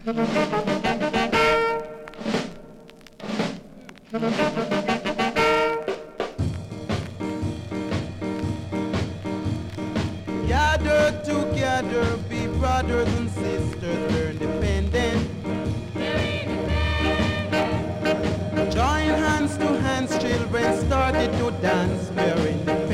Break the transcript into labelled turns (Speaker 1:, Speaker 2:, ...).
Speaker 1: Gather together, be brothers and sisters, we're independent. Join hands to hands, children started to dance, we're independent.